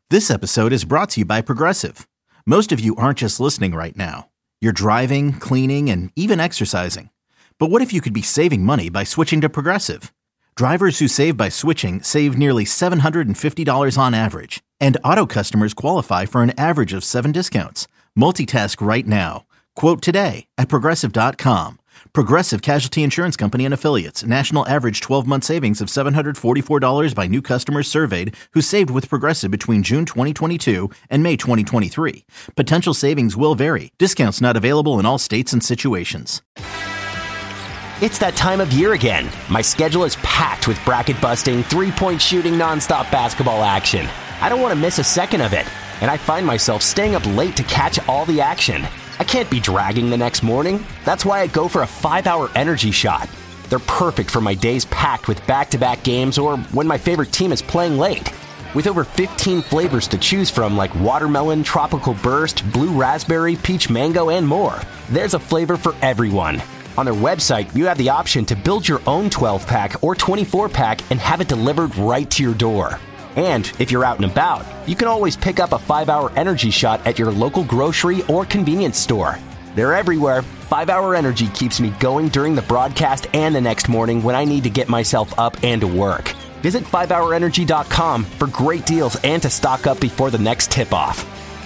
This episode is brought to you by Progressive. Most of you aren't just listening right now. You're driving, cleaning, and even exercising. But what if you could be saving money by switching to Progressive? Drivers who save by switching save nearly $750 on average. And auto customers qualify for an average of 7 discounts. Multitask right now. Quote today at Progressive.com. Progressive Casualty Insurance Company and Affiliates. National average 12-month savings of $744 by new customers surveyed who saved with Progressive between June 2022 and May 2023. Potential savings will vary. Discounts not available in all states and situations. It's that time of year again. My schedule is packed with bracket-busting, three-point shooting, nonstop basketball action. I don't want to miss a second of it, and I find myself staying up late to catch all the action. I can't be dragging the next morning. That's why I go for a 5-hour energy shot. They're perfect for my days packed with back-to-back games or when my favorite team is playing late. With over 15 flavors to choose from like watermelon, tropical burst, blue raspberry, peach mango, and more, there's a flavor for everyone. On their website, you have the option to build your own 12-pack or 24-pack and have it delivered right to your door. And if you're out and about, you can always pick up a 5-hour energy shot at your local grocery or convenience store. They're everywhere. 5-hour energy keeps me going during the broadcast and the next morning when I need to get myself up and to work. Visit 5hourenergy.com for great deals and to stock up before the next tip-off.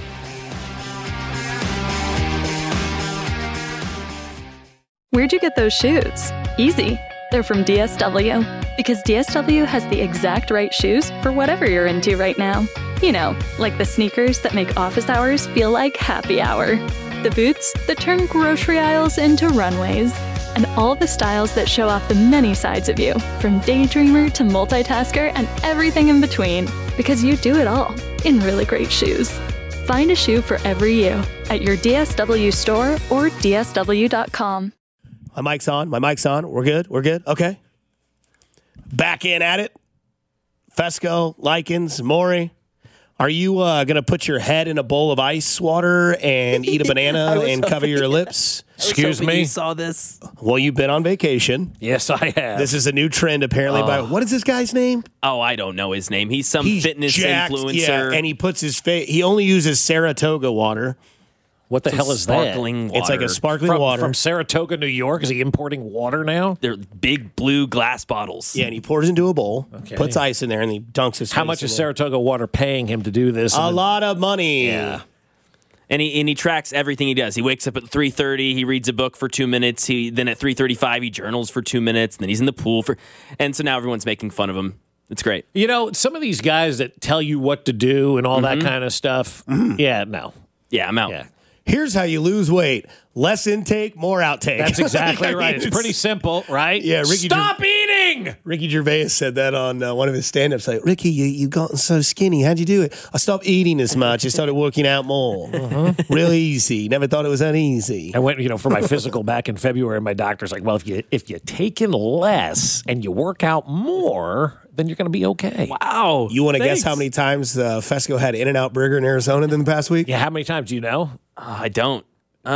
Where'd you get those shoes? Easy. They're from DSW. Because DSW has the exact right shoes for whatever you're into right now. You know, like the sneakers that make office hours feel like happy hour. The boots that turn grocery aisles into runways. And all the styles that show off the many sides of you, from daydreamer to multitasker and everything in between. Because you do it all in really great shoes. Find a shoe for every you at your DSW store or DSW.com. My mic's on. We're good. Okay. Back in at it. Fesco, Likens, Maury. Are you going to put your head in a bowl of ice water and eat a banana and cover your lips? Excuse me? You saw this? Well, you've been on vacation. Yes, I have. This is a new trend, apparently. By what is this guy's name? Oh, I don't know his name. He's fitness jacked, influencer. Yeah, and he puts his face. He only uses Saratoga water. What the hell is that? Sparkling water. It's like a sparkling water. From Saratoga, New York? Is he importing water now? They're big blue glass bottles. Yeah, and he pours into a bowl, puts ice in there, and he dunks his face. How much is Saratoga water paying him to do this? A lot of money. Yeah. And he tracks everything he does. He wakes up at 3:30. He reads a book for 2 minutes. Then at 3:35 he journals for 2 minutes. And then he's in the pool and so now everyone's making fun of him. It's great. You know, some of these guys that tell you what to do and all that kind of stuff. Yeah, no. Yeah, I'm out. Yeah. Here's how you lose weight. Less intake, more outtake. That's exactly right. It's pretty simple, right? Yeah, Ricky Stop eating! Ricky Gervais said that on one of his stand-ups. Like, Ricky, you've gotten so skinny. How'd you do it? I stopped eating as much. I started working out more. Real easy. Never thought it was that easy. I went, for my physical back in February, and my doctor's like, well, if you take in less and you work out more, then you're going to be okay. Wow. You want to guess how many times Fesco had In-N-Out Burger in Arizona in the past week? Yeah, how many times do you know? I don't.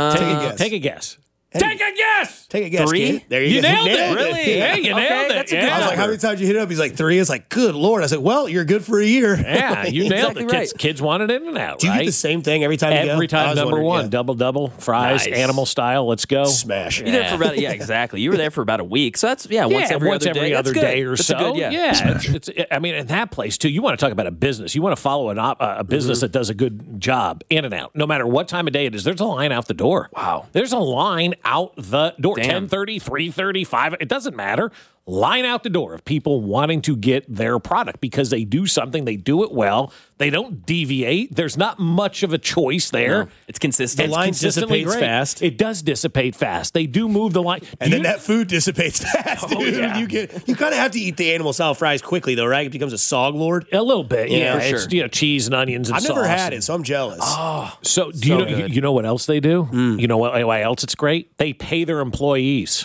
Take a guess. Take a guess. Take a guess. 3? Kid. There you go. Nailed it. Really? Yeah, you nailed it. That's I was like, how many times you hit it up? He's like, 3. It's like, good Lord. I said, well, you're good for a year. Yeah, you nailed Exactly it. right. Kids want it in and out, Do you right? get the same thing every time you go? Every time, I was number wondering, one. yeah. Double, fries, Nice. animal style. Let's go. Smash. You're there for about exactly. You were there for about a week. So that's once every other day. Other That's day good. or That's so. Good, It's I mean, in that place too. You want to talk about a business. You want to follow a business that does a good job in and out. No matter what time of day it is, there's a line out the door. Wow. There's a line out the door. Damn. 10:30, 3:30, 5. It doesn't matter. Line out the door of people wanting to get their product because they do something. They do it well. They don't deviate. There's not much of a choice there. No, it's consistent. The line Consistently dissipates great. fast. It does dissipate fast. They do move the line. And then that food dissipates fast, dude. yeah. You kind of have to eat the animal style fries quickly, though, right? It becomes a sog lord. A little bit, Yeah, yeah. for It's sure. cheese and onions and I've sauce. never had it, so I'm jealous. So do you know? good. You know what else they do? You know why else it's great? They pay their employees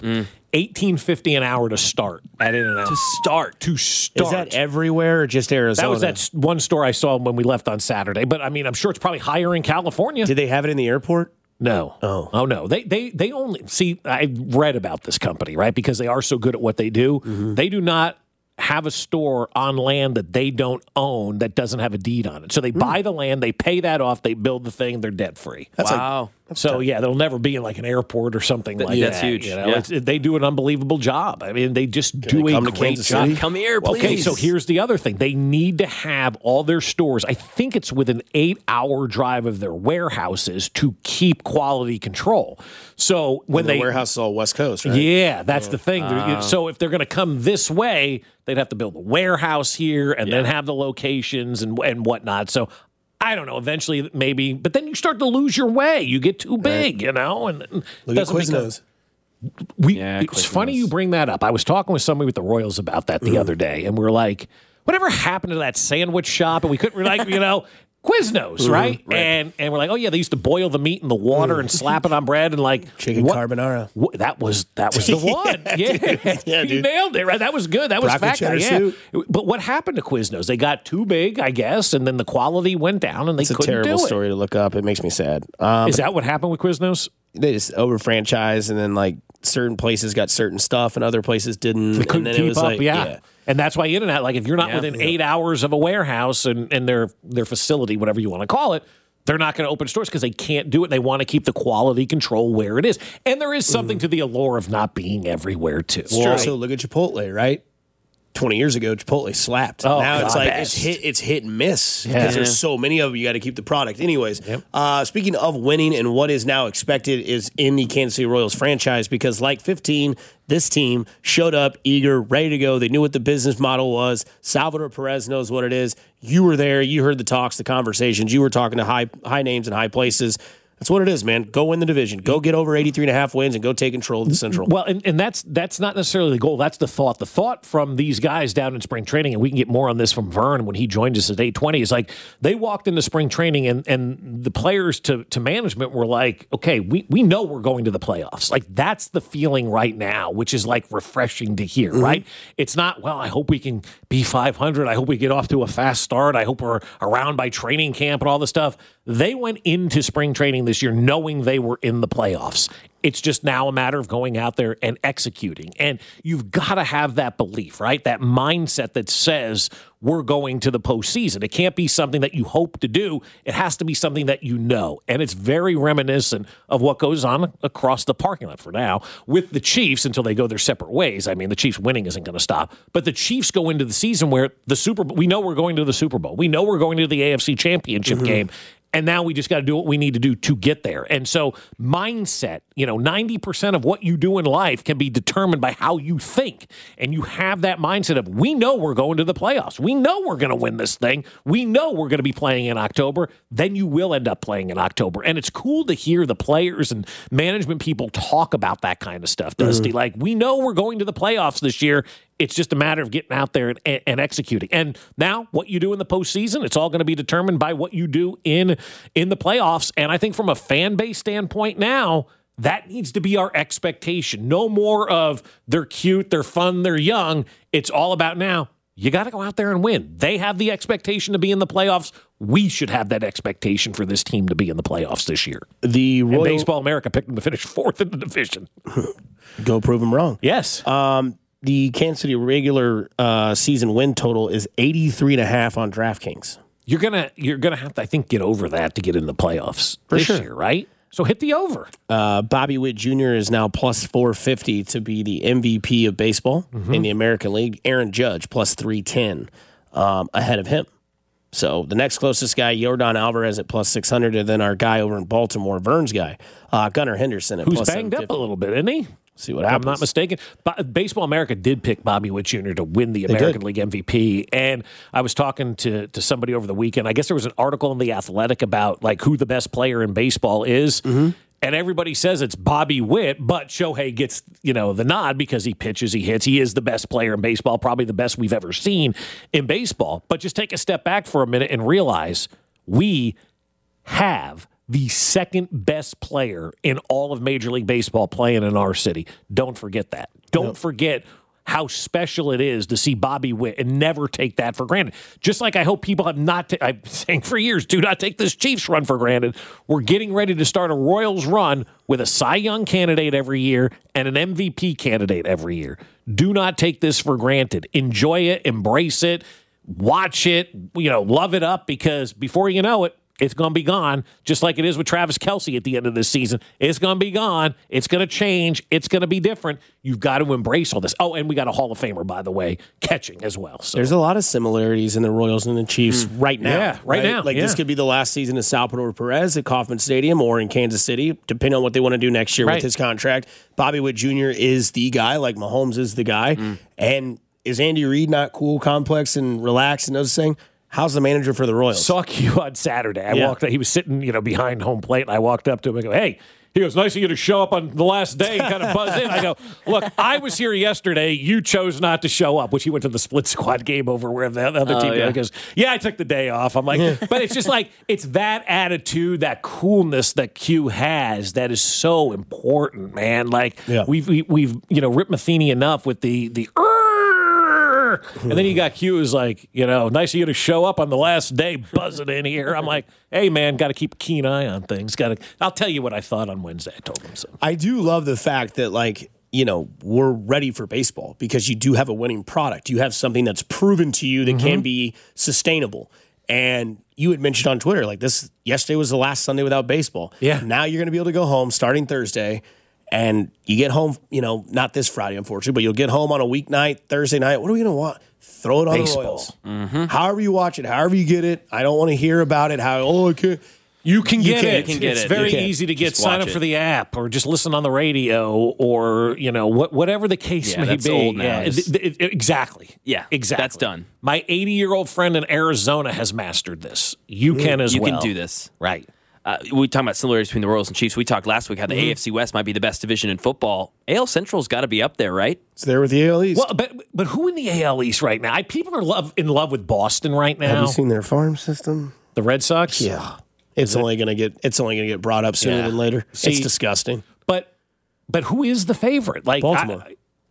$18.50 an hour to start at In-N-Out. To start. Is that everywhere or just Arizona? That was that one store I saw when we left on Saturday. But I mean, I'm sure it's probably higher in California. Did they have it in the airport? No. Oh no. They only see. I read about this company, right? Because they are so good at what they do. They do not have a store on land that they don't own that doesn't have a deed on it. So they buy the land, they pay that off, they build the thing, they're debt free. Wow. So yeah, they'll never be in like an airport or something like that. That's huge. You know? Yeah. They do an unbelievable job. I mean, they just do a come to great Kansas job. City? Come here, please. Okay, so here's the other thing. They need to have all their stores, I think it's within 8-hour drive of their warehouses to keep quality control. So when the warehouse is all West Coast, right? Yeah, that's the thing. So if they're going to come this way, they'd have to build a warehouse here and then have the locations and whatnot. So I don't know. Eventually, maybe, but then you start to lose your way. You get too big, you know. And Look at Quiznos. It's funny you bring that up. I was talking with somebody with the Royals about that the other day, and we're like, "Whatever happened to that sandwich shop?" And we couldn't, Quiznos, right? And we're like, "Oh yeah, they used to boil the meat in the water and slap it on bread and like Chicken carbonara." That was the one. Yeah, you nailed it. Right, that was good. That was Broccoli fact. cheddar Yeah. soup. But what happened to Quiznos? They got too big, I guess, and then the quality went down, and they It's a couldn't terrible do it. story to look up. It makes me sad. Is that what happened with Quiznos? They just over franchise, and then like certain places got certain stuff, and other places didn't. They couldn't and then keep it was up, like, yeah. And that's why In-N-Out, like if you're not within 8 hours of a warehouse and their facility, whatever you want to call it, they're not going to open stores because they can't do it. They want to keep the quality control where it is. And there is something to the allure of not being everywhere, too. Well, also look at Chipotle, right? 20 years ago, Chipotle slapped. Oh, now it's God, like best. it's hit and miss because there's so many of them. You got to keep the product. Anyways, speaking of winning and what is now expected is in the Kansas City Royals franchise because like 15, this team showed up eager, ready to go. They knew what the business model was. Salvador Perez knows what it is. You were there. You heard the talks, the conversations. You were talking to high names and high places. That's what it is, man. Go win the division. Go get over 83.5 wins and go take control of the Central. Well, and that's not necessarily the goal. That's the thought. The thought from these guys down in spring training, and we can get more on this from Vern when he joined us at 8:20, is like they walked into spring training and the players to management were like, okay, we know we're going to the playoffs. Like that's the feeling right now, which is like refreshing to hear, right? It's not, well, I hope we can be 500. I hope we get off to a fast start. I hope we're around by training camp and all this stuff. They went into spring training this year knowing they were in the playoffs. It's just now a matter of going out there and executing. And you've got to have that belief, right? That mindset that says we're going to the postseason. It can't be something that you hope to do. It has to be something that you know. And it's very reminiscent of what goes on across the parking lot for now with the Chiefs until they go their separate ways. I mean, the Chiefs winning isn't going to stop. But the Chiefs go into the season where the Super Bowl, we know we're going to the Super Bowl. We know we're going to the AFC Championship game. And now we just got to do what we need to do to get there. And so mindset, 90% of what you do in life can be determined by how you think. And you have that mindset of, we know we're going to the playoffs. We know we're going to win this thing. We know we're going to be playing in October. Then you will end up playing in October. And it's cool to hear the players and management people talk about that kind of stuff, Dusty. Like, we know we're going to the playoffs this year. It's just a matter of getting out there and executing. And now what you do in the postseason, it's all going to be determined by what you do in the playoffs. And I think from a fan base standpoint now, that needs to be our expectation. No more of they're cute, they're fun, they're young. It's all about now, you got to go out there and win. They have the expectation to be in the playoffs. We should have that expectation for this team to be in the playoffs this year. The Royal Baseball America picked them to finish 4th in the division. Go prove them wrong. Yes. The Kansas City regular season win total is 83.5 on DraftKings. You're gonna have to, I think, get over that to get in the playoffs this year, right? So hit the over. Bobby Witt Jr. is now plus 450 to be the MVP of baseball in the American League. Aaron Judge plus 310 ahead of him. So the next closest guy, Yordan Alvarez at plus 600, and then our guy over in Baltimore, Vern's guy, Gunnar Henderson at Who's plus banged up a little bit, isn't he? See what If happens. I'm not mistaken. But Baseball America did pick Bobby Witt Jr. to win the American League MVP. And I was talking to somebody over the weekend. I guess there was an article in The Athletic about like who the best player in baseball is. And everybody says it's Bobby Witt, but Shohei gets, the nod because he pitches, he hits. He is the best player in baseball, probably the best we've ever seen in baseball. But just take a step back for a minute and realize we have the second best player in all of Major League Baseball playing in our city. Don't forget that. Don't forget how special it is to see Bobby Witt and never take that for granted. Just like I hope people have not, I'm saying for years, do not take this Chiefs run for granted. We're getting ready to start a Royals run with a Cy Young candidate every year and an MVP candidate every year. Do not take this for granted. Enjoy it, embrace it, watch it, love it up, because before you know it, it's going to be gone, just like it is with Travis Kelce at the end of this season. It's going to be gone. It's going to change. It's going to be different. You've got to embrace all this. Oh, and we got a Hall of Famer, by the way, catching as well. So there's a lot of similarities in the Royals and the Chiefs right now. Yeah, right now. This could be the last season of Salvador Perez at Kauffman Stadium or in Kansas City, depending on what they want to do next year with his contract. Bobby Witt Jr. is the guy, like Mahomes is the guy. And is Andy Reid not cool, complex, and relaxed and those things? How's the manager for the Royals? Saw Q on Saturday. I walked up. He was sitting, behind home plate, and I walked up to him and go, "Hey." He goes, "Nice of you to show up on the last day and kind of buzz in." I go, "Look, I was here yesterday. You chose not to show up," which he went to the split squad game over where the other team He goes, "Yeah, I took the day off." I'm like, but it's just like, it's that attitude, that coolness that Q has that is so important, man. Like, we've ripped Matheny enough with the and then you got Q who's like, nice of you to show up on the last day, buzzing in here. I'm like, hey, man, got to keep a keen eye on things. I'll tell you what I thought on Wednesday. I told him so. I do love the fact that, we're ready for baseball because you do have a winning product. You have something that's proven to you that can be sustainable. And you had mentioned on Twitter, yesterday was the last Sunday without baseball. Yeah. Now you're going to be able to go home starting Thursday. And you get home, not this Friday, unfortunately, but you'll get home on a weeknight, Thursday night. What are we going to watch? Throw it on baseball. the Royals. However you watch it, however you get it. I don't want to hear about it. I can't. You can get it. It's very easy to get. Sign up for the app or just listen on the radio or, whatever the case may that's be. old now. Exactly. Yeah, exactly. That's done. My 80-year-old friend in Arizona has mastered this. You can as well. You can do this. Right. We talked about similarities between the Royals and Chiefs. We talked last week how the AFC West might be the best division in football. AL Central's got to be up there, right? It's there with the AL East. Well, but who in the AL East right now? People are in love with Boston right now. Have you seen their farm system? The Red Sox? Yeah. It's only going to get brought up sooner than later. It's disgusting. But who is the favorite? Baltimore.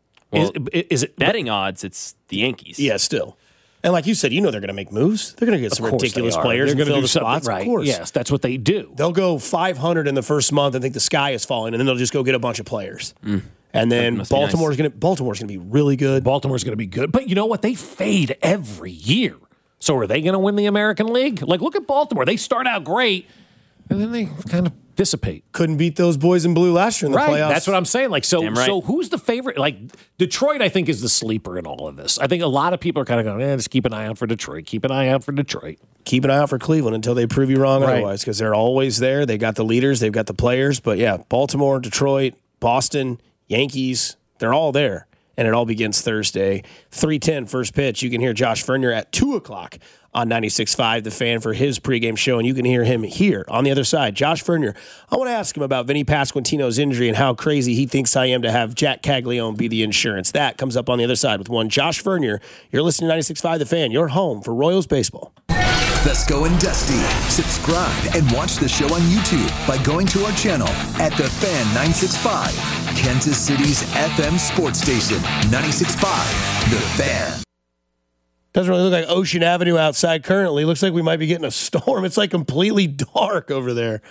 Is it betting odds? It's the Yankees. Yeah, still. And like you said, they're going to make moves. They're going to get some ridiculous players and fill the spots. Right. Of course. Yes, that's what they do. They'll go 500 in the first month and think the sky is falling, and then they'll just go get a bunch of players. And then Baltimore's going to be really good. Baltimore's going to be good. But you know what? They fade every year. So are they going to win the American League? Look at Baltimore. They start out great, and then they kind of dissipate. Couldn't beat those boys in blue last year in the playoffs. That's what I'm saying. Right. So who's the favorite? Detroit, I think, is the sleeper in all of this. I think a lot of people are kind of going, just keep an eye out for Detroit. Keep an eye out for Detroit. Keep an eye out for Cleveland until they prove you wrong otherwise, because they're always there. They got the leaders. They've got the players. But, Baltimore, Detroit, Boston, Yankees, they're all there. And it all begins Thursday. 3:10 first pitch. You can hear Josh Vernier at 2 o'clock on 96.5, The Fan, for his pregame show, and you can hear him here on the other side. Josh Vernier, I want to ask him about Vinny Pasquantino's injury and how crazy he thinks I am to have Jack Caglione be the insurance. That comes up on the other side with one Josh Vernier. You're listening to 96.5, The Fan, your home for Royals baseball. Fesco and Dusty. Subscribe and watch the show on YouTube by going to our channel at The Fan 96.5, Kansas City's FM sports station. 96.5, The Fan. Doesn't really look like Ocean Avenue outside currently. Looks like we might be getting a storm. It's completely dark over there.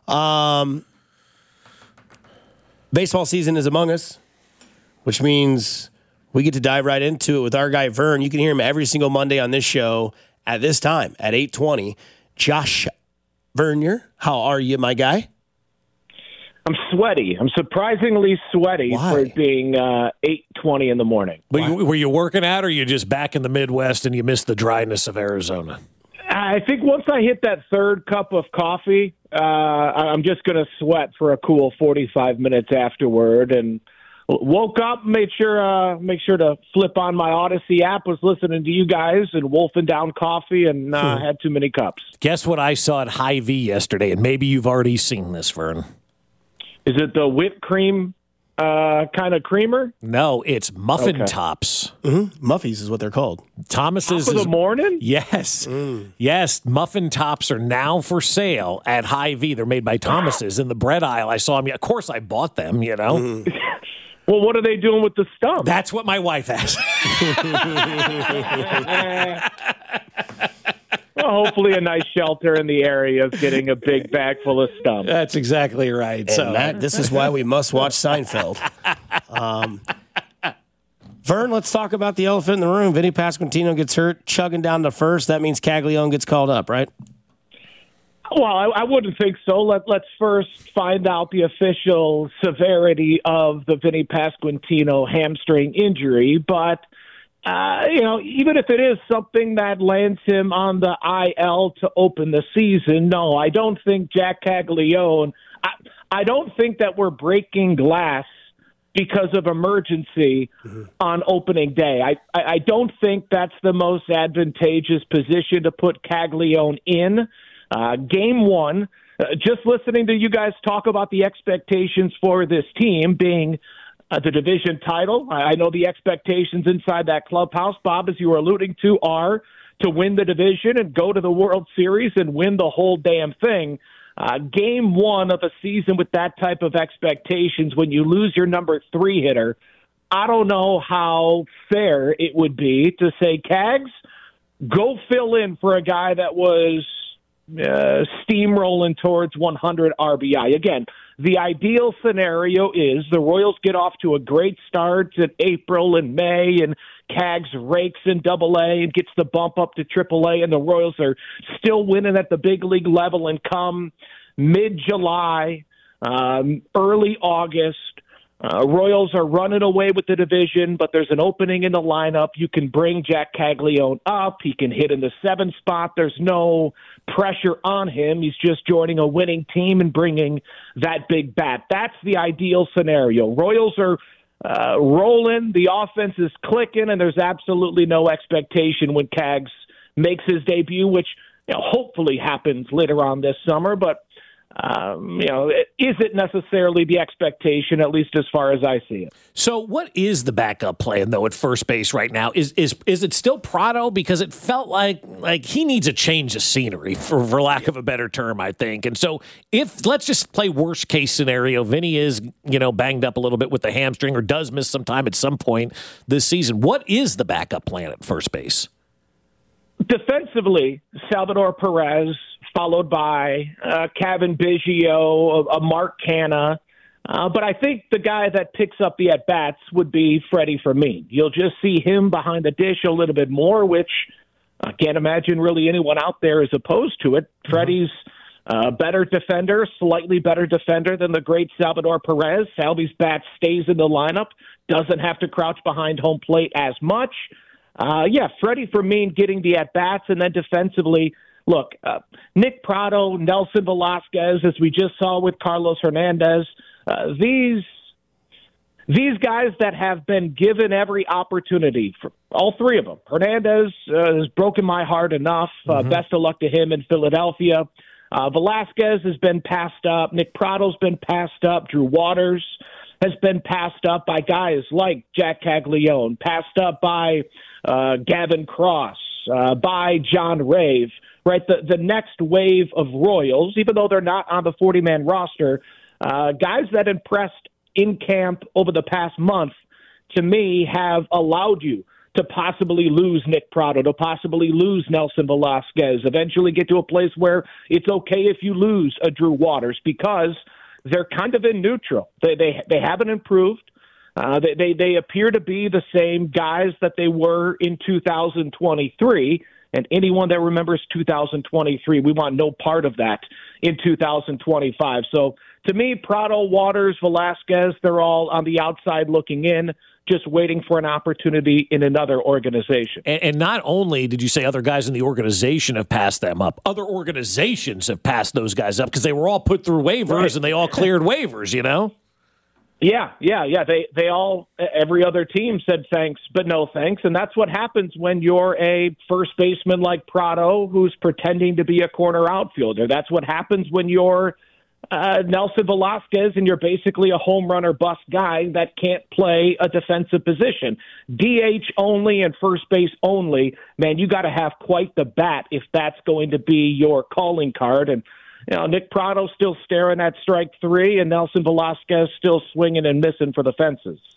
Baseball season is among us, which means we get to dive right into it with our guy Vern. You can hear him every single Monday on this show at this time at 8:20. Josh Vernier, how are you, my guy? I'm sweaty. I'm surprisingly sweaty for it being 8:20 in the morning. Were you working out, or you just back in the Midwest and you missed the dryness of Arizona? I think once I hit that third cup of coffee, I'm just going to sweat for a cool 45 minutes afterward. And woke up, made sure to flip on my Odyssey app, was listening to you guys and wolfing down coffee, and had too many cups. Guess what I saw at Hy-Vee yesterday, and maybe you've already seen this, Vern. Is it the whipped cream kind of creamer? No, it's muffin tops. Mm-hmm. Muffies is what they're called. Thomas's Top of the morning? Yes. Yes, muffin tops are now for sale at Hy-Vee. They're made by Thomas's in the bread aisle. I saw them. Of course, I bought them, Well, what are they doing with the stump? That's what my wife asked. Well, hopefully a nice shelter in the area is getting a big bag full of stumps. That's exactly right. And So this is why we must watch Seinfeld. Vern, let's talk about the elephant in the room. Vinny Pasquantino gets hurt, chugging down to first. That means Caglione gets called up, right? Well, I wouldn't think so. Let's first find out the official severity of the Vinny Pasquantino hamstring injury. But, even if it is something that lands him on the IL to open the season, no, I don't think Jack Caglione, I don't think that we're breaking glass because of emergency on opening day. I don't think that's the most advantageous position to put Caglione in. Game one, just listening to you guys talk about the expectations for this team being the division title. I know the expectations inside that clubhouse, Bob, as you were alluding to, are to win the division and go to the World Series and win the whole damn thing. Game one of a season with that type of expectations, when you lose your number 3 hitter, I don't know how fair it would be to say, Cags, go fill in for a guy that was steamrolling towards 100 RBI. Again, the ideal scenario is the Royals get off to a great start in April and May, and Cags rakes in AA and gets the bump up to AAA, and the Royals are still winning at the big league level, and come mid-July, early August, Royals are running away with the division, but there's an opening in the lineup. You can bring Jack Caglione up. He can hit in the 7th spot. There's no pressure on him. He's just joining a winning team and bringing that big bat. That's the ideal scenario. Royals are rolling. The offense is clicking, and there's absolutely no expectation when Cags makes his debut, which hopefully happens later on this summer. But is it necessarily the expectation, at least as far as I see it? So what is the backup plan, though, at first base right now? Is it still Prado? Because it felt like he needs a change of scenery, for lack of a better term, I think. And so if, let's just play worst case scenario, Vinny is, banged up a little bit with the hamstring or does miss some time at some point this season. What is the backup plan at first base? Defensively, Salvador Perez, followed by Kevin Biggio, Mark Canha. But I think the guy that picks up the at-bats would be Freddie Fermin. You'll just see him behind the dish a little bit more, which I can't imagine really anyone out there is opposed to it. Freddie's better defender, slightly better defender than the great Salvador Perez. Salvy's bat stays in the lineup, doesn't have to crouch behind home plate as much. Freddie Fermin getting the at-bats, and then defensively, look, Nick Prado, Nelson Velasquez, as we just saw with Carlos Hernandez, these guys that have been given every opportunity, for all 3 of them. Hernandez has broken my heart enough. Best of luck to him in Philadelphia. Velasquez has been passed up. Nick Prado's been passed up. Drew Waters has been passed up by guys like Jack Caglione, passed up by Gavin Cross, by John Rave, right? The next wave of Royals, even though they're not on the 40-man roster, guys that impressed in camp over the past month, to me, have allowed you to possibly lose Nick Prado, to possibly lose Nelson Velasquez, eventually get to a place where it's okay if you lose a Drew Waters, because they're kind of in neutral. They haven't improved. They appear to be the same guys that they were in 2023. And anyone that remembers 2023, we want no part of that in 2025. So to me, Prado, Waters, Velasquez, they're all on the outside looking in, just waiting for an opportunity in another organization. And not only did you say other guys in the organization have passed them up, other organizations have passed those guys up because they were all put through waivers and they all cleared waivers, Yeah. They all, every other team said thanks, but no thanks. And that's what happens when you're a first baseman like Prado, who's pretending to be a corner outfielder. That's what happens when you're Nelson Velasquez and you're basically a home run or bust guy that can't play a defensive position. DH only and first base only. Man, you got to have quite the bat if that's going to be your calling card. And Nick Prado still staring at strike 3, and Nelson Velasquez still swinging and missing for the fences.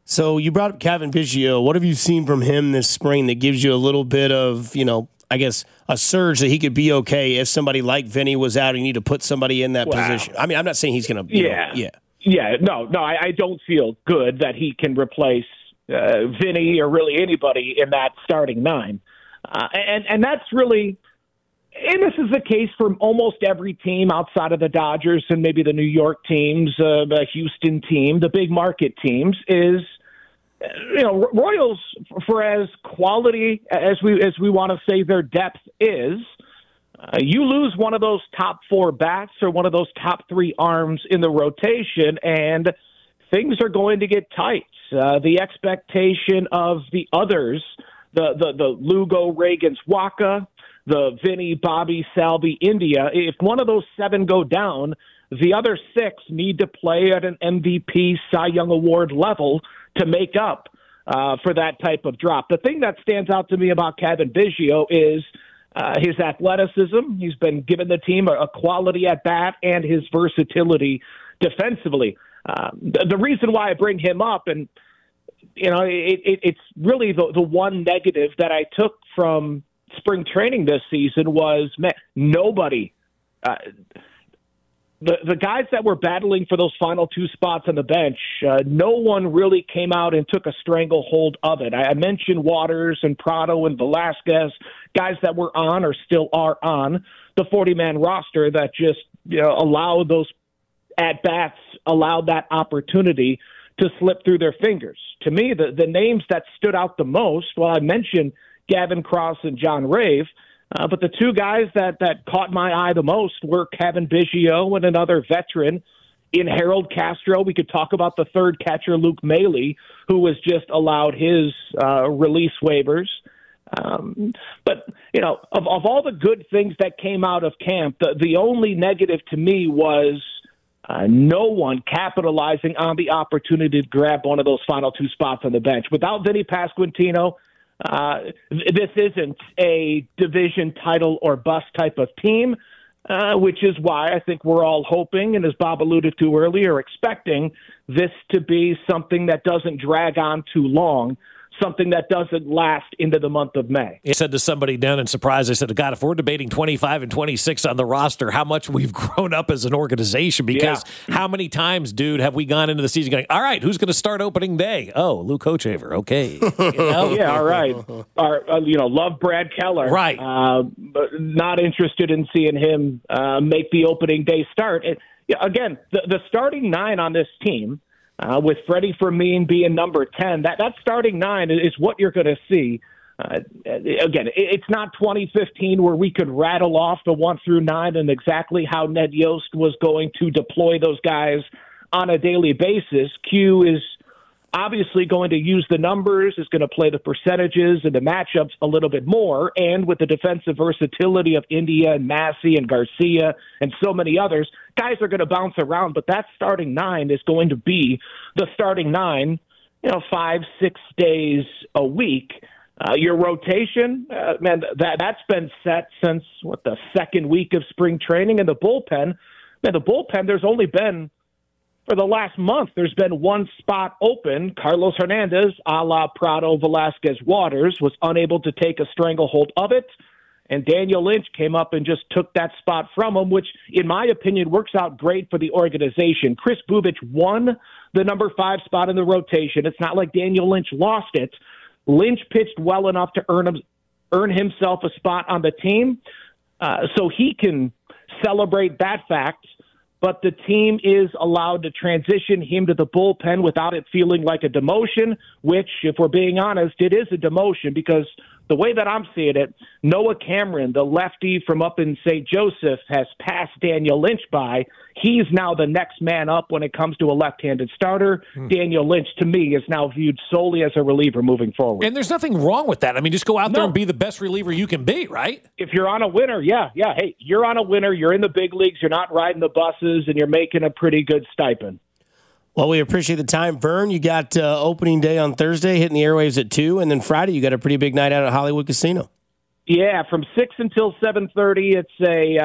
So you brought up Kevin Biggio. What have you seen from him this spring that gives you a little bit of, I guess, a surge that he could be okay if somebody like Vinny was out and you need to put somebody in that position? I mean, I'm not saying he's going to. No, I don't feel good that he can replace Vinny or really anybody in that starting nine. And that's really, and this is the case for almost every team outside of the Dodgers and maybe the New York teams, the Houston team, the big market teams, is, Royals, for as quality as we want to say their depth is, you lose one of those top four bats or one of those top three arms in the rotation, and things are going to get tight. The expectation of the others, the Lugo, Reagans, Waka, the Vinny, Bobby, Salvi, India, if one of those seven go down, the other six need to play at an MVP Cy Young Award level to make up for that type of drop. The thing that stands out to me about Kevin Biggio is his athleticism. He's been given the team a quality at bat and his versatility defensively. The reason why I bring him up, and it's really the one negative that I took from spring training this season was nobody. The guys that were battling for those final two spots on the bench, no one really came out and took a stranglehold of it. I mentioned Waters and Prado and Velasquez, guys that were on or still are on the 40-man roster that just allowed those at-bats, allowed that opportunity to slip through their fingers. To me, the names that stood out the most, well, I mentioned Gavin Cross and John Rave, but the two guys that caught my eye the most were Kevin Biggio and another veteran in Harold Castro. We could talk about the third catcher, Luke Maile, who was just allowed his release waivers. But, of all the good things that came out of camp, the only negative to me was no one capitalizing on the opportunity to grab one of those final two spots on the bench. Without Vinny Pasquantino, this isn't a division title or bust type of team, which is why I think we're all hoping, and as Bob alluded to earlier, expecting this to be something that doesn't drag on too long, something that doesn't last into the month of May. I said to somebody down in Surprise, I said, God, if we're debating 25 and 26 on the roster, how much we've grown up as an organization, because how many times, dude, have we gone into the season going, all right, who's going to start opening day? Oh, Luke Hochevar. Okay. Yeah, all right. Love Brad Keller. Right. But not interested in seeing him make the opening day start. Again, the starting nine on this team, with Freddie Fermin being number 10, that starting nine is what you're going to see. Again, it's not 2015 where we could rattle off the 1 through 9 and exactly how Ned Yost was going to deploy those guys on a daily basis. Q is obviously going to use the numbers, is going to play the percentages and the matchups a little bit more, and with the defensive versatility of India and Massey and Garcia and so many others, guys are going to bounce around, but that starting nine is going to be the starting nine, 5-6 days a week. Your rotation, that's been set since, the second week of spring training, and the bullpen, there's only been, for the last month, there's been one spot open. Carlos Hernandez, a la Prado, Velasquez, Waters, was unable to take a stranglehold of it. And Daniel Lynch came up and just took that spot from him, which, in my opinion, works out great for the organization. Chris Bubich won the number 5 spot in the rotation. It's not like Daniel Lynch lost it. Lynch pitched well enough to earn himself a spot on the team, so he can celebrate that fact. But the team is allowed to transition him to the bullpen without it feeling like a demotion, which, if we're being honest, it is a demotion because the way that I'm seeing it, Noah Cameron, the lefty from up in St. Joseph, has passed Daniel Lynch by. He's now the next man up when it comes to a left-handed starter. Daniel Lynch, to me, is now viewed solely as a reliever moving forward. And there's nothing wrong with that. I mean, just go out there and be the best reliever you can be, right? If you're on a winner, yeah. Hey, you're on a winner. You're in the big leagues. You're not riding the buses, and you're making a pretty good stipend. Well, we appreciate the time, Vern. You got opening day on Thursday, hitting the airwaves at 2, and then Friday you got a pretty big night out at Hollywood Casino. Yeah, from 6 until 7:30. It's a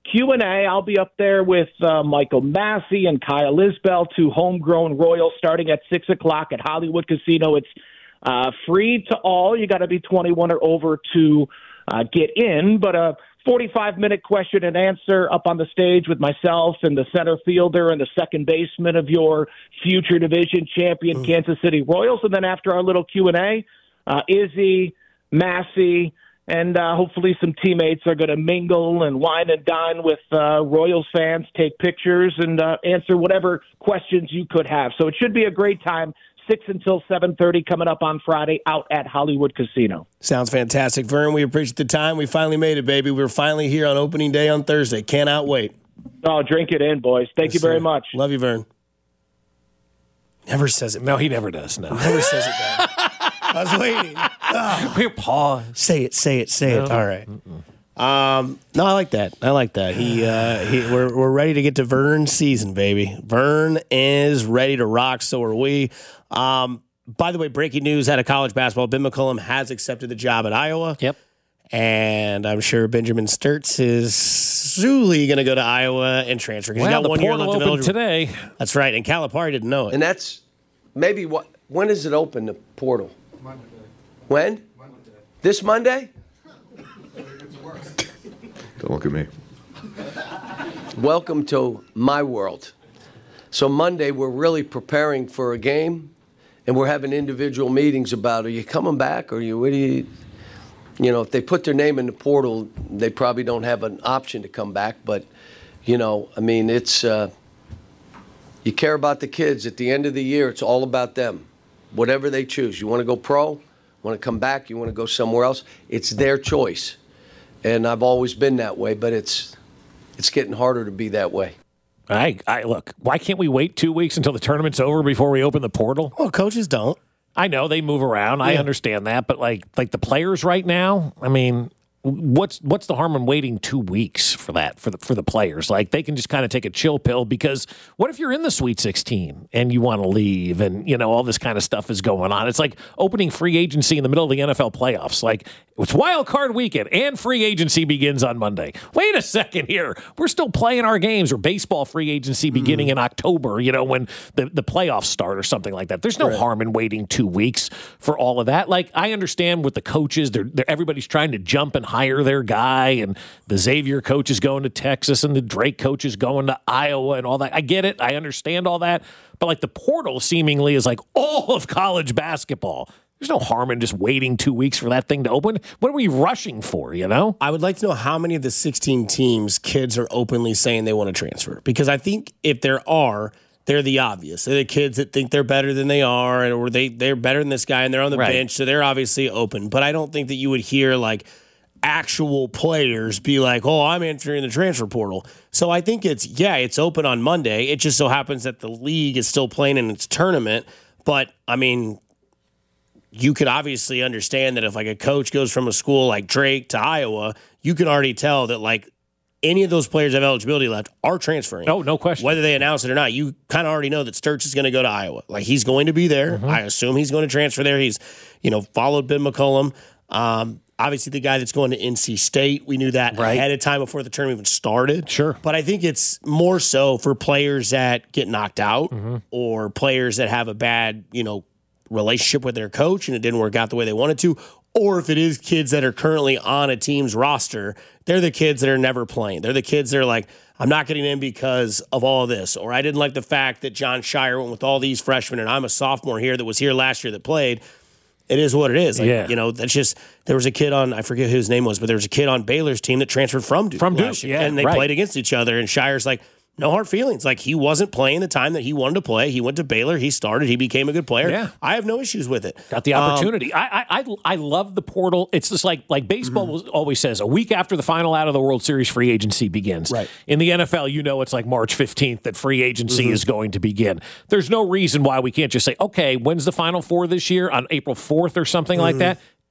Q&A, I'll be up there with Michael Massey and Kyle Isbell, two homegrown Royals, starting at 6 o'clock at Hollywood Casino. It's free to all. You got to be 21 or over to get in, but a 45-minute question and answer up on the stage with myself and the center fielder and the second baseman of your future division champion Kansas City Royals. And then after our little Q&A, Izzy, Massey, and hopefully some teammates are going to mingle and wine and dine with Royals fans, take pictures, and answer whatever questions you could have. So it should be a great time. 6 until 7:30 coming up on Friday out at Hollywood Casino. Sounds fantastic. Vern, we appreciate the time. We finally made it, baby. We're finally here on opening day on Thursday. Cannot wait. Oh, drink it in, boys. Thank you very much. Love you, Vern. Never says it. No, he never does. No. Never says it back. I was waiting. We're pause. Say it. All right. No, I like that. We're ready to get to Vern's season, baby. Vern is ready to rock. So are we. By the way, breaking news out of college basketball: Ben McCollum has accepted the job at Iowa. Yep. And I'm sure Benjamin Sturtz is soonly going to go to Iowa and transfer. Well, he's got the 1 year portal left opened today. That's right. And Calipari didn't know it. And that's maybe when is it open, the portal? Monday. When? Monday. This Monday? Don't look at me. Welcome to my world. So Monday, we're really preparing for a game, and we're having individual meetings about, are you coming back, or if they put their name in the portal, they probably don't have an option to come back. But, it's you care about the kids. At the end of the year, it's all about them. Whatever they choose. You want to go pro, want to come back, you want to go somewhere else, it's their choice. And I've always been that way, but it's getting harder to be that way. I look, why can't we wait 2 weeks until the tournament's over before we open the portal? Well, coaches don't. I know they move around. Yeah. I understand that, but like the players right now, I mean, what's the harm in waiting 2 weeks for that for the players? Like they can just kind of take a chill pill, because what if you're in the Sweet 16 and you want to leave and all this kind of stuff is going on? It's like opening free agency in the middle of the NFL playoffs. Like it's wild card weekend and free agency begins on Monday. Wait a second here. We're still playing our games, or baseball free agency beginning in October, when the playoffs start or something like that. There's no harm in waiting 2 weeks for all of that. Like I understand with the coaches, everybody's trying to jump and hire their guy, and the Xavier coach is going to Texas and the Drake coach is going to Iowa and all that. I get it. I understand all that. But like the portal seemingly is like all of college basketball. There's no harm in just waiting 2 weeks for that thing to open. What are we rushing for, I would like to know how many of the 16 teams kids are openly saying they want to transfer. Because I think if there are, they're the obvious. They're the kids that think they're better than they are, or they're better than this guy and they're on the bench, so they're obviously open. But I don't think that you would hear like actual players be like, oh, I'm entering the transfer portal. So I think it's open on Monday. It just so happens that the league is still playing in its tournament. But, you could obviously understand that if like a coach goes from a school like Drake to Iowa, you can already tell that like any of those players have eligibility left are transferring. Oh, no question. Whether they announce it or not, you kind of already know that Sturtz is going to go to Iowa. Like he's going to be there. I assume he's going to transfer there. He's, followed Ben McCollum. Obviously, the guy that's going to NC State, we knew that ahead of time before the tournament even started. Sure. But I think it's more so for players that get knocked out or players that have a bad, relationship with their coach and it didn't work out the way they wanted to. Or if it is kids that are currently on a team's roster, they're the kids that are never playing. They're the kids that are like, I'm not getting in because of all of this. Or I didn't like the fact that John Shire went with all these freshmen and I'm a sophomore here that was here last year that played. It is what it is. Like, that's just, there was a kid on, I forget who his name was, but there was a kid on Baylor's team that transferred from Duke. And they played against each other. And Shire's like, no hard feelings. Like he wasn't playing the time that he wanted to play. He went to Baylor. He started. He became a good player. Yeah. I have no issues with it. Got the opportunity. I love the portal. It's just like baseball always says, a week after the final out of the World Series, free agency begins. Right. In the NFL, it's like March 15th that free agency is going to begin. There's no reason why we can't just say, okay, when's the Final Four this year? On April 4th or something like that?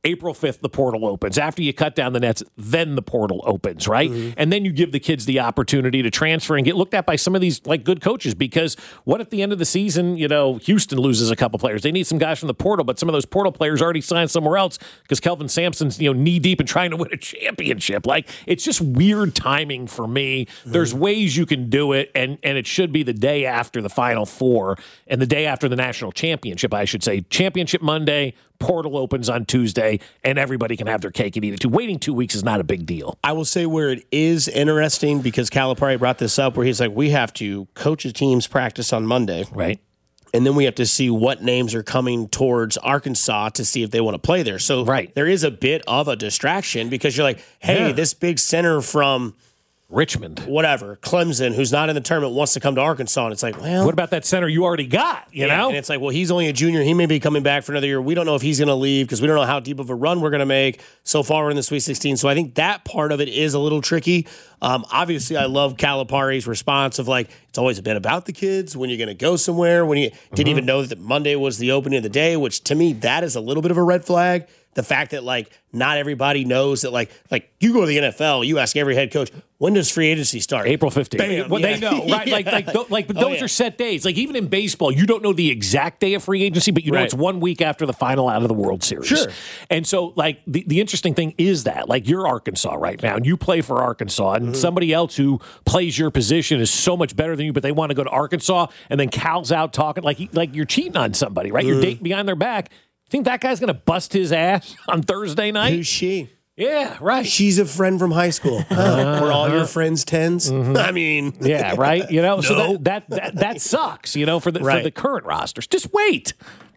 April 5th, the portal opens. After you cut down the nets, then the portal opens, right? And then you give the kids the opportunity to transfer and get looked at by some of these like good coaches, because what at the end of the season, Houston loses a couple players. They need some guys from the portal, but some of those portal players already signed somewhere else because Kelvin Sampson's, knee deep in trying to win a championship. Like, it's just weird timing for me. There's ways you can do it, and it should be the day after the Final Four and the day after the national championship, I should say. Championship Monday, portal opens on Tuesday, and everybody can have their cake and eat it too. Waiting 2 weeks is not a big deal. I will say where it is interesting, because Calipari brought this up, where he's like, we have to coach a team's practice on Monday. Right. And then we have to see what names are coming towards Arkansas to see if they want to play there. So there is a bit of a distraction, because you're like, hey, this big center from Richmond, whatever, Clemson, who's not in the tournament, wants to come to Arkansas. And it's like, well, what about that center you already got, you know? And it's like, well, he's only a junior. He may be coming back for another year. We don't know if he's going to leave, because we don't know how deep of a run we're going to make. So far, we're in the Sweet 16. So I think that part of it is a little tricky. Obviously, I love Calipari's response of like, it's always been about the kids. When you're going to go somewhere, when you didn't even know that Monday was the opening of the day, which to me, that is a little bit of a red flag. The fact that like not everybody knows that like you go to the NFL, you ask every head coach, when does free agency start? April 15th. Bam, well, they know, right? But those are set days. Like even in baseball, you don't know the exact day of free agency, but you know it's 1 week after the final out of the World Series. Sure. And so like the interesting thing is that like you're Arkansas right now, and you play for Arkansas, and somebody else who plays your position is so much better than you, but they want to go to Arkansas, and then Cal's out talking like you're cheating on somebody, right? You're dating behind their back. Think that guy's going to bust his ass on Thursday night? Who's she? Yeah, right. She's a friend from high school. Were all your friends 10s? I mean, yeah, right. No. So that sucks. For the current rosters. Just wait.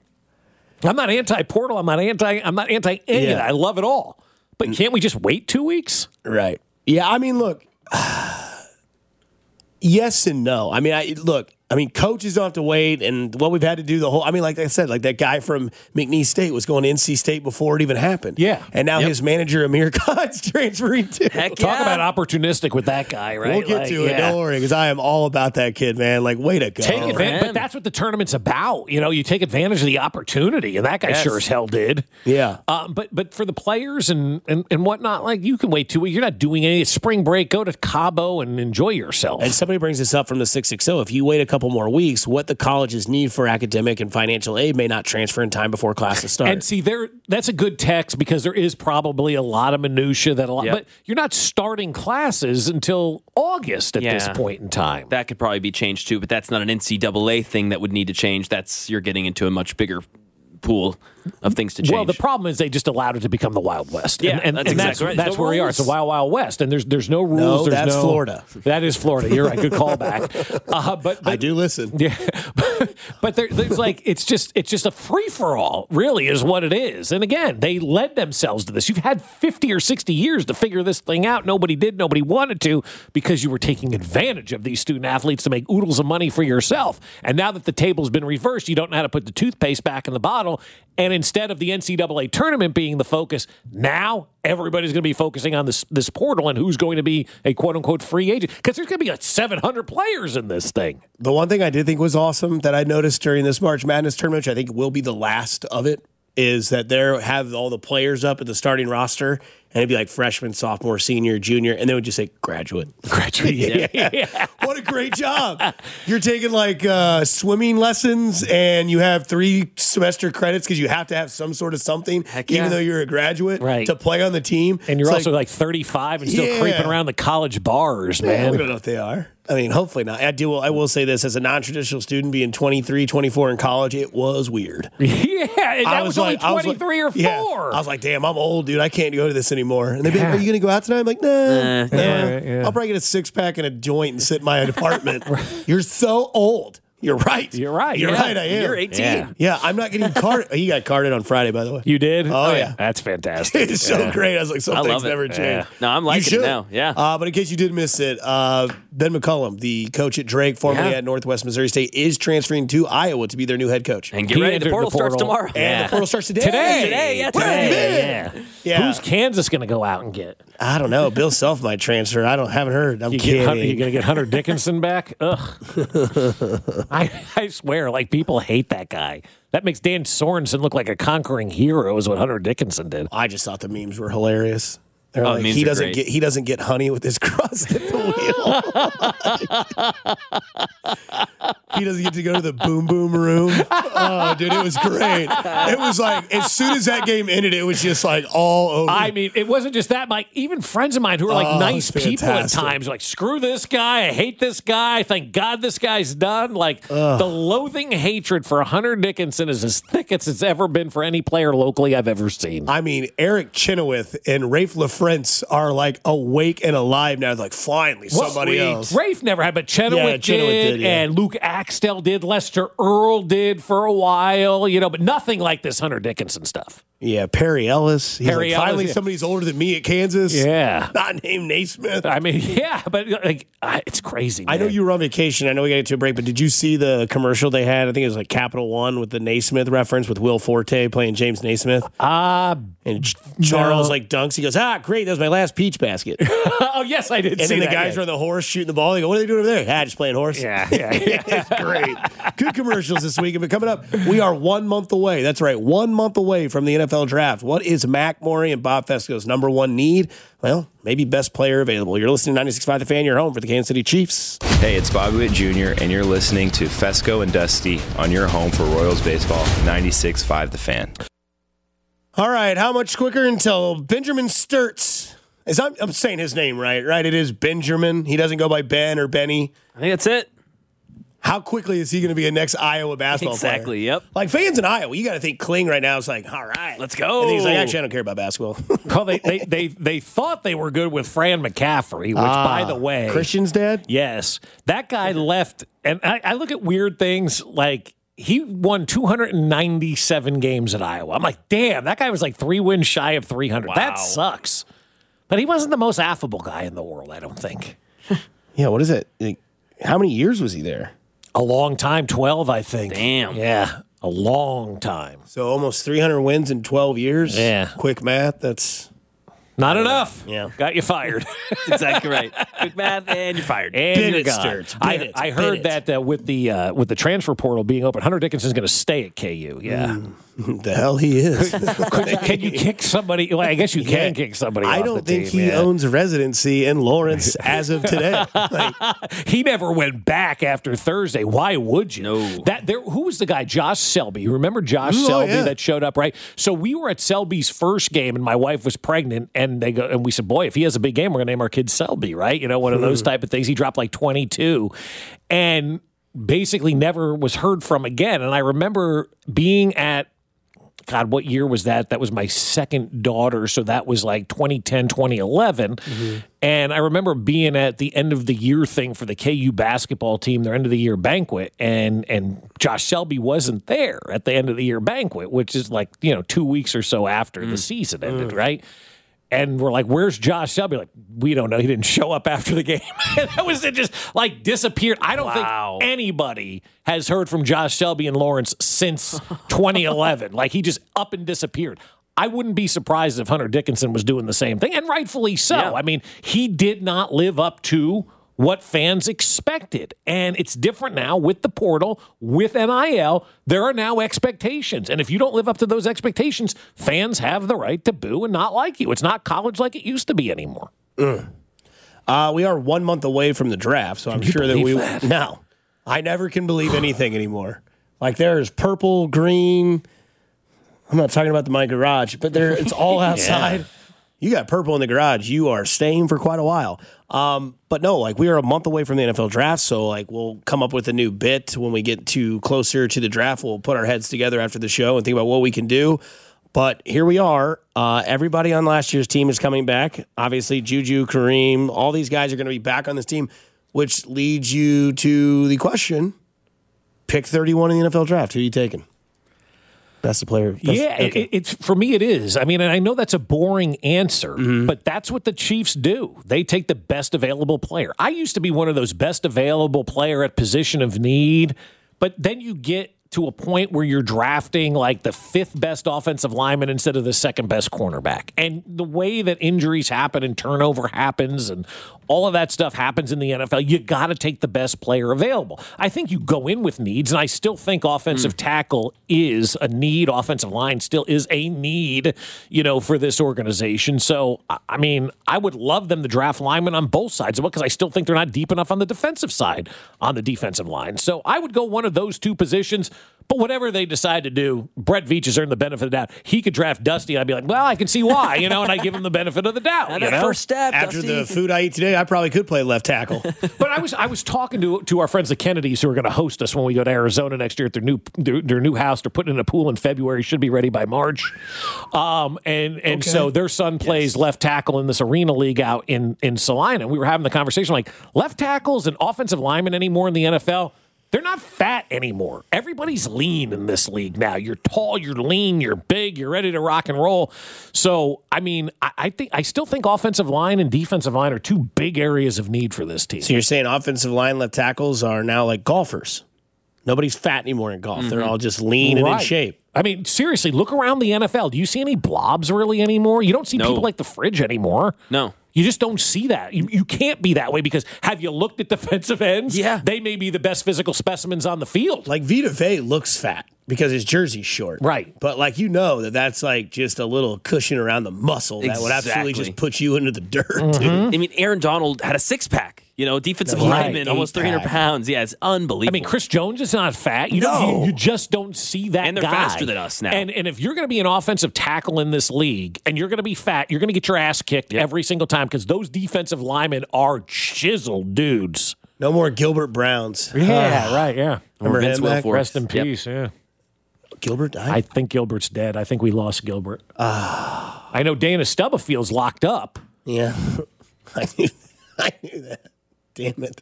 I'm not anti-portal. I'm not anti any of that. I love it all. But can't we just wait 2 weeks? Right. Yeah. I mean, look. Yes and no. I mean, coaches don't have to wait, and what we've had to do like I said, like that guy from McNeese State was going to NC State before it even happened. Yeah. And now his manager, Amir Khan's transferring too. Talk about opportunistic with that guy, right? We'll get to it. Don't worry, because I am all about that kid, man. Like, way to go. Take advantage, but that's what the tournament's about. You take advantage of the opportunity, and that guy sure as hell did. Yeah. But for the players and whatnot, like you can wait 2 weeks. You're not doing any spring break. Go to Cabo and enjoy yourself. And somebody brings this up from the 660. If you wait a couple more weeks, what the colleges need for academic and financial aid may not transfer in time before classes start. And see, that's a good text, because there is probably a lot of minutia but you're not starting classes until August at this point in time. That could probably be changed too, but that's not an NCAA thing that would need to change. You're getting into a much bigger pool of things to change. Well, the problem is they just allowed it to become the Wild West. Yeah, and that's exactly right. That's where we are. It's the Wild, Wild West, and there's no rules. No, that's Florida. That is Florida. You're right. Good callback. But I do listen. Yeah, but there's like it's just a free for all. Really, is what it is. And again, they led themselves to this. You've had 50 or 60 years to figure this thing out. Nobody did. Nobody wanted to, because you were taking advantage of these student athletes to make oodles of money for yourself. And now that the table's been reversed, you don't know how to put the toothpaste back in the bottle. And instead of the NCAA tournament being the focus, now everybody's going to be focusing on this portal and who's going to be a quote-unquote free agent. Because there's going to be like 700 players in this thing. The one thing I did think was awesome that I noticed during this March Madness tournament, which I think will be the last of it, is that they have all the players up at the starting roster, and it'd be like freshman, sophomore, senior, junior, and they would just say graduate. Yeah. What a great job. You're taking like swimming lessons, and you have 3 semester credits because you have to have some sort of something, even though you're a graduate, to play on the team. And you're also like 35 and still creeping around the college bars, man. We don't know what they are. I mean, hopefully not. I will say this, as a non-traditional student being 23, 24 in college, it was weird. Yeah, that was only 23 or 4. Yeah. I was like, damn, I'm old, dude. I can't go to this anymore. And they'd be like, are you going to go out tonight? I'm like, nah. I'll probably get a 6-pack and a joint and sit in my apartment. You're so old. You're right. You're right. You're right. I am. You're 18. Yeah, I'm not getting carded. He got carded on Friday, by the way. You did? Oh, yeah. That's fantastic. It's so great. I was like, some things never change. Yeah. No, I'm liking it now. Yeah. But in case you did miss it, Ben McCullum, the coach at Drake, formerly at Northwest Missouri State, is transferring to Iowa to be their new head coach. And get ready. The portal starts tomorrow. And the portal starts today. Today. Yeah. Who's Kansas going to go out and get? I don't know. Bill Self might transfer. Haven't heard. I'm kidding. You going to get Hunter Dickinson back? Ugh. I swear, like, people hate that guy. That makes Dan Sorensen look like a conquering hero, is what Hunter Dickinson did. I just thought the memes were hilarious. They're Oh, like, memes he are doesn't great. get honey with his crust at the wheel. He doesn't get to go to the boom boom room. Oh, dude, it was great. It was like as soon as that game ended, it was just like all over. I mean, it wasn't just that, Mike. Even friends of mine who are like nice it's people at fantastic. times, like, screw this guy. I hate this guy. Thank God this guy's done. Like, the loathing hatred for Hunter Dickinson is as thick as it's ever been for any player locally I've ever seen. I mean, Eric Chenoweth and Rafe LaFrance are like awake and alive now. Like, finally, somebody else. Rafe never had, but Chenoweth did, yeah. and Luke Axtell did, Lester Earl did for a while, but nothing like this Hunter Dickinson stuff. Yeah, Perry Ellis. He's Perry like, Ellis, finally, yeah. somebody's older than me at Kansas. Yeah. Not named Naismith. I mean, yeah, but like, it's crazy, man. I know you were on vacation. I know we got to get to a break, but did you see the commercial they had? I think it was like Capital One with the Naismith reference with Will Forte playing James Naismith. And Charles like dunks. He goes, great. That was my last peach basket. Oh, yes, I did And see then the that, guys yeah. are on the horse shooting the ball. They go, what are they doing over there? Just playing horse. Yeah. It's great. Good commercials this week. But coming up, we are 1 month away. That's right, 1 month away from the NFL draft. What is Mac Morey and Bob Fesco's number one need? Well, maybe best player available. You're listening to 96.5 The Fan, your home for the Kansas City Chiefs. Hey, it's Bobby Witt Jr., and you're listening to Fesco and Dusty on your home for Royals baseball, 96.5 The Fan. All right, how much quicker until Benjamin Sturtz? I'm saying his name right? It is Benjamin. He doesn't go by Ben or Benny. I think that's it. How quickly is he going to be a next Iowa basketball player? Exactly, yep. Like, fans in Iowa, you got to think Kling right now is like, all right. Let's go. And he's like, actually, I don't care about basketball. Well, they thought they were good with Fran McCaffrey, which, by the way, Christian's dad? Yes, that guy left, and I look at weird things like he won 297 games at Iowa. I'm like, damn, that guy was like 3 wins shy of 300. Wow. That sucks. But he wasn't the most affable guy in the world, I don't think. Yeah, what is it? Like, how many years was he there? A long time, 12, I think. Damn. Yeah, a long time. So almost 300 wins in 12 years? Yeah. Quick math, that's... Not enough. Yeah. Got you fired. That's exactly right. Quick math, and you're fired. And Bennett you're gone. Sturtz. I heard that with the transfer portal being open, Hunter Dickinson's going to stay at KU. Yeah. The hell he is. Can you kick somebody? Well, I guess you can kick somebody. I off don't the think team, he yeah. owns residency in Lawrence as of today. Like, He never went back after Thursday. Why would you? No. Who was the guy? Josh Selby. You remember Josh Selby yeah. that showed up, right? So we were at Selby's first game, and my wife was pregnant, and we said, boy, if he has a big game, we're going to name our kid Selby, right? One of those type of things. He dropped like 22, and basically never was heard from again. And I remember being at, God, what year was that? That was my second daughter. So that was like 2010, 2011. And I remember being at the end of the year thing for the KU basketball team, their end of the year banquet. And Josh Selby wasn't there at the end of the year banquet, which is like, 2 weeks or so after the season ended, right? And we're like, where's Josh Selby? Like, we don't know. He didn't show up after the game. That was it, just like disappeared. I don't think anybody has heard from Josh Selby in Lawrence since 2011. Like, he just up and disappeared. I wouldn't be surprised if Hunter Dickinson was doing the same thing, and rightfully so. Yeah. I mean, he did not live up to what fans expected. And it's different now with the portal, with NIL. There are now expectations. And if you don't live up to those expectations, fans have the right to boo and not like you. It's not college like it used to be anymore. we are 1 month away from the draft, so I'm sure that believe we... that? No. I never can believe anything anymore. Like, there's purple, green... I'm not talking about my garage, but it's all outside. You got purple in the garage. You are staying for quite a while. But no, like, we are a month away from the NFL draft, so like, we'll come up with a new bit when we get closer to the draft. We'll put our heads together after the show and think about what we can do. But here we are. Everybody on last year's team is coming back. Obviously, Juju, Kareem, all these guys are going to be back on this team, which leads you to the question: pick 31 in the NFL draft. Who are you taking? Best player. It's for me, it is. I mean, and I know that's a boring answer, but that's what the Chiefs do. They take the best available player. I used to be one of those best available player at position of need, but then you get to a point where you're drafting like the 5th best offensive lineman instead of the 2nd best cornerback. And the way that injuries happen and turnover happens and All of that stuff happens in the NFL. You got to take the best player available. I think you go in with needs, and I still think offensive tackle is a need. Offensive line still is a need, for this organization. So, I mean, I would love them to draft linemen on both sides, because I still think they're not deep enough on the defensive side, on the defensive line. So I would go one of those two positions. But whatever they decide to do, Brett Veach has earned the benefit of the doubt. He could draft Dusty, and I'd be like, well, I can see why, and I give him the benefit of the doubt. First step, after Dusty. the food I eat today, I probably could play left tackle. But I was talking to our friends the Kennedys, who are going to host us when we go to Arizona next year at their new house. They're putting in a pool in February, should be ready by March. So their son plays left tackle in this arena league out in Salina. And we were having the conversation like, left tackles and offensive linemen anymore in the NFL, they're not fat anymore. Everybody's lean in this league now. You're tall, you're lean, you're big, you're ready to rock and roll. So, I mean, I still think offensive line and defensive line are two big areas of need for this team. So you're saying offensive line left tackles are now like golfers? Nobody's fat anymore in golf. They're all just lean and in shape. I mean, seriously, look around the NFL. Do you see any blobs really anymore? You don't see people like the Fridge anymore. No. You just don't see that. You can't be that way because have you looked at defensive ends? Yeah. They may be the best physical specimens on the field. Like Vita Vea looks fat because his jersey's short. Right. But that's like just a little cushion around the muscle that would absolutely just put you into the dirt, dude. I mean, Aaron Donald had a six-pack. Defensive lineman, almost 300 pounds. Yeah, it's unbelievable. I mean, Chris Jones is not fat. You just don't see that guy. And they're faster than us now. And if you're going to be an offensive tackle in this league and you're going to be fat, you're going to get your ass kicked every single time because those defensive linemen are chiseled dudes. No more Gilbert Browns. Yeah, right, yeah. Remember Vince him, Wilfork. Rest in peace, yeah. Gilbert died? I think Gilbert's dead. I think we lost Gilbert. I know Dana Stubberfield's locked up. Yeah. I knew that. Damn it.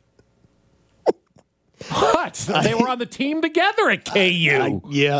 What? They were on the team together at KU. Yeah.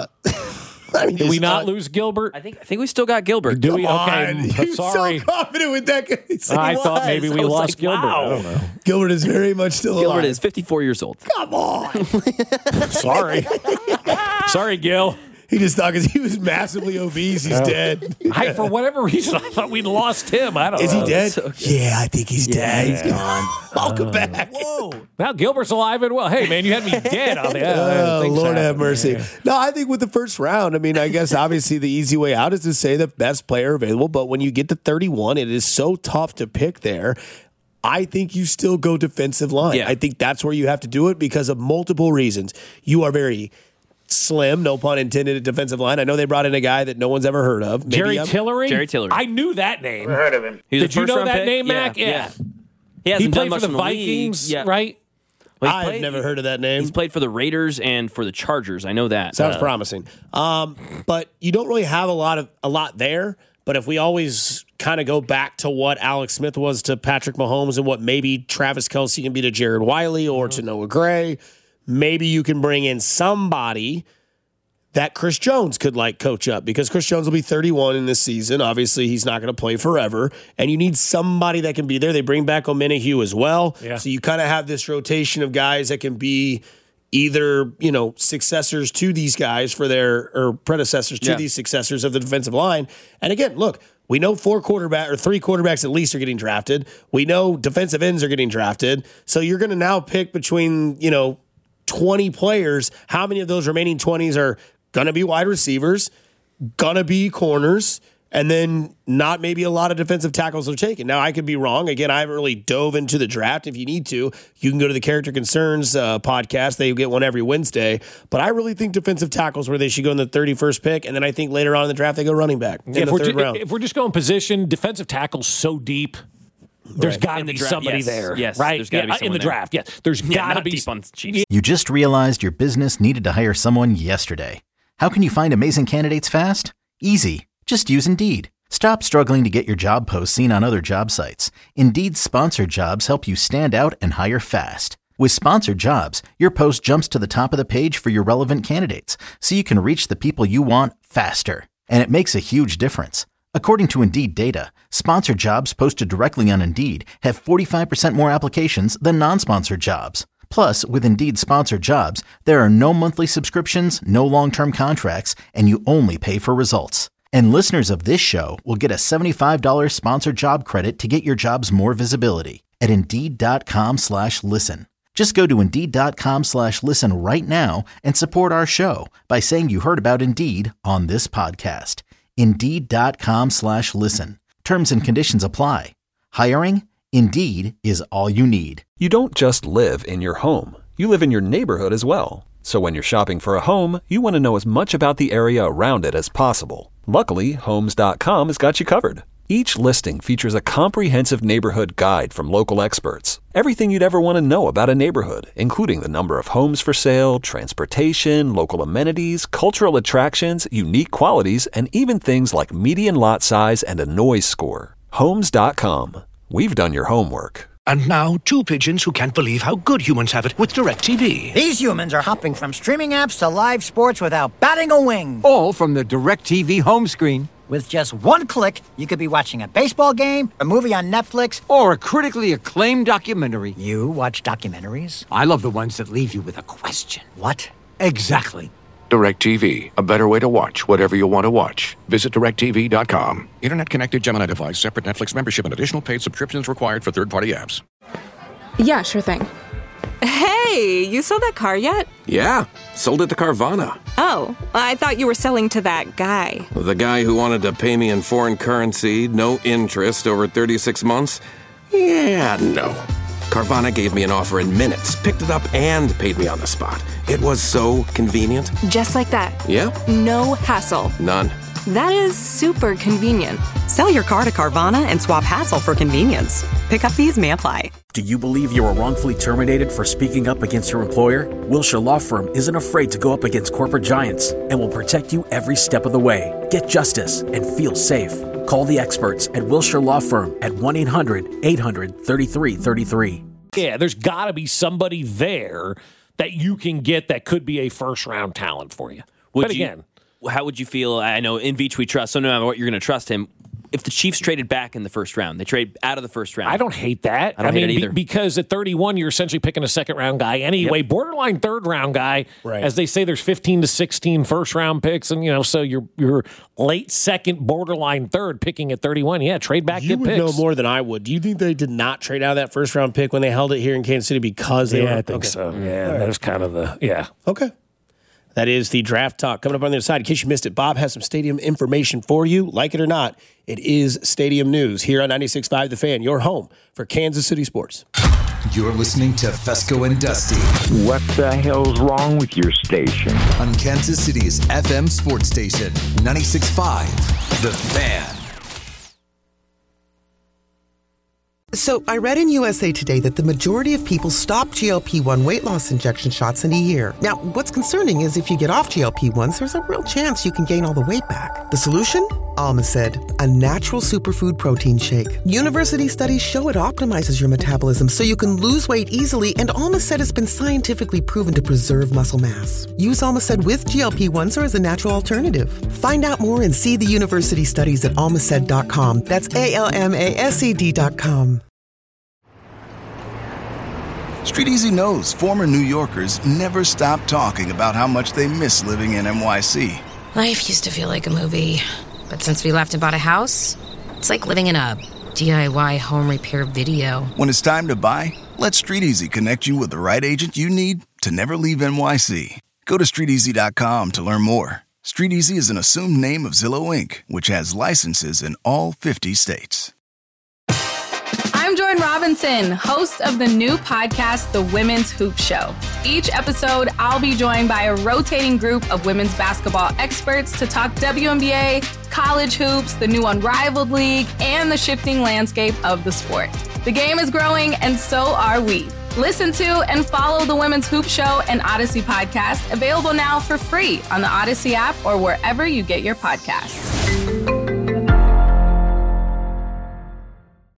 Did we not lose Gilbert? I think we still got Gilbert. Do we? Come Okay, on. You're sorry. so confident with that guy. I thought maybe we lost Gilbert. wow. I don't know. Gilbert is very much still alive. Gilbert is 54 years old. Come on. Sorry. Sorry, Gil. He just thought because he was massively obese, he's dead. For whatever reason, I thought we'd lost him. I don't know. Is he dead? So yeah, I think he's dead. He's gone. Welcome back. Whoa. Now Gilbert's alive and well. Hey, man, you had me dead on the Oh, Lord have mercy. Yeah. No, I think with the first round, I guess obviously the easy way out is to say the best player available. But when you get to 31, it is so tough to pick there. I think you still go defensive line. Yeah. I think that's where you have to do it because of multiple reasons. You are very slim, no pun intended, at defensive line. I know they brought in a guy that no one's ever heard of. Jerry Tillery? Jerry Tillery. I knew that name. Never heard of him. He was Did a you know first-round that pick? name, Mac? Yeah. He He hasn't played done for much the in the Vikings, league. right? Well, I've never heard of that name. He's played for the Raiders and for the Chargers. I know that. Sounds promising. But you don't really have a lot there. But if we always kind of go back to what Alex Smith was to Patrick Mahomes and what maybe Travis Kelce can be to Jared Wiley or to Noah Gray, maybe you can bring in somebody that Chris Jones could coach up because Chris Jones will be 31 in this season. Obviously, he's not going to play forever, and you need somebody that can be there. They bring back Omenihu as well. Yeah. So you kind of have this rotation of guys that can be either, successors to these guys or predecessors to these successors of the defensive line. And again, look, we know 3 quarterbacks at least are getting drafted. We know defensive ends are getting drafted. So you're going to now pick between, 20 players. How many of those remaining 20s are going to be wide receivers, going to be corners, and then not maybe a lot of defensive tackles are taken. Now, I could be wrong. Again, I haven't really dove into the draft. If you need to, you can go to the Character Concerns podcast. They get one every Wednesday. But I really think defensive tackles where they should go in the 31st pick, and then I think later on in the draft they go running back in the third round. If we're just going position, defensive tackle's so deep. There's got to be somebody there, yes, right? There's got to be someone in the there. draft. Yes, there's got to be deep on Chiefs. You just realized your business needed to hire someone yesterday. How can you find amazing candidates fast? Easy. Just use Indeed. Stop struggling to get your job posts seen on other job sites. Indeed's sponsored jobs help you stand out and hire fast. With sponsored jobs, your post jumps to the top of the page for your relevant candidates, so you can reach the people you want faster. And it makes a huge difference. According to Indeed data, sponsored jobs posted directly on Indeed have 45% more applications than non-sponsored jobs. Plus, with Indeed sponsored jobs, there are no monthly subscriptions, no long-term contracts, and you only pay for results. And listeners of this show will get a $75 sponsored job credit to get your jobs more visibility. at Indeed.com/listen. Just go to Indeed.com/listen right now and support our show by saying you heard about Indeed on this podcast. Indeed.com/listen. Terms and conditions apply. Hiring? Indeed is all you need. You don't just live in your home. You live in your neighborhood as well. So when you're shopping for a home, you want to know as much about the area around it as possible. Luckily, Homes.com has got you covered. Each listing features a comprehensive neighborhood guide from local experts. Everything you'd ever want to know about a neighborhood, including the number of homes for sale, transportation, local amenities, cultural attractions, unique qualities, and even things like median lot size and a noise score. Homes.com. We've done your homework. And now, two pigeons who can't believe how good humans have it with DirecTV. These humans are hopping from streaming apps to live sports without batting a wing. All from the DirecTV home screen. With just one click, you could be watching a baseball game, a movie on Netflix, or a critically acclaimed documentary. You watch documentaries? I love the ones that leave you with a question. What? Exactly. DirecTV, a better way to watch whatever you want to watch. Visit DirecTV.com. Internet connected Gemini device, separate Netflix membership, and additional paid subscriptions required for third-party apps. Yeah, sure thing. Hey, you sold that car yet? Yeah, sold it to Carvana. Oh, I thought you were selling to that guy. The guy who wanted to pay me in foreign currency, no interest, over 36 months? Yeah, no. Carvana gave me an offer in minutes, picked it up, and paid me on the spot. It was so convenient. Just like that. Yeah. No hassle. None. That is super convenient. Sell your car to Carvana and swap hassle for convenience. Pickup fees may apply. Do you believe you were wrongfully terminated for speaking up against your employer? Wilshire Law Firm isn't afraid to go up against corporate giants and will protect you every step of the way. Get justice and feel safe. Call the experts at Wilshire Law Firm at 1-800-800-3333. Yeah, there's got to be somebody there that you can get that could be a first-round talent for you. But again, how would you feel? I know in Veach we trust, so no matter what, you're going to trust him. If the Chiefs traded back in the first round, they trade out of the first round. I don't hate that. I don't hate it either. Because at 31, you're essentially picking a second-round guy anyway, borderline third-round guy. Right. As they say, there's 15 to 16 first-round picks, and so you're late second, borderline third, picking at 31. Yeah, trade back, get picks. You would know more than I would. Do you think they did not trade out of that first-round pick when they held it here in Kansas City because they were? I think so. Yeah, right. That's kind of the Okay. That is the draft talk. Coming up on the other side, in case you missed it, Bob has some stadium information for you. Like it or not, it is Stadium News here on 96.5 The Fan, your home for Kansas City sports. You're listening to Fesco and Dusty. What the hell's wrong with your station? On Kansas City's FM sports station, 96.5 The Fan. So I read in USA Today that the majority of people stop GLP-1 weight loss injection shots in a year. Now, what's concerning is if you get off GLP-1s, there's a real chance you can gain all the weight back. The solution? Almacid, a natural superfood protein shake. University studies show it optimizes your metabolism so you can lose weight easily, and Almacid has been scientifically proven to preserve muscle mass. Use Almacid with GLP-1s or as a natural alternative. Find out more and see the university studies at almacid.com. That's ALMASED.com. Street Easy knows former New Yorkers never stop talking about how much they miss living in NYC. Life used to feel like a movie, but since we left and bought a house, it's like living in a DIY home repair video. When it's time to buy, let Street Easy connect you with the right agent you need to never leave NYC. Go to StreetEasy.com to learn more. Street Easy is an assumed name of Zillow Inc., which has licenses in all 50 states. I'm Jordan Robinson, host of the new podcast, The Women's Hoop Show. Each episode, I'll be joined by a rotating group of women's basketball experts to talk WNBA, college hoops, the new Unrivaled League, and the shifting landscape of the sport. The game is growing, and so are we. Listen to and follow The Women's Hoop Show and Odyssey podcast, available now for free on the Odyssey app or wherever you get your podcasts.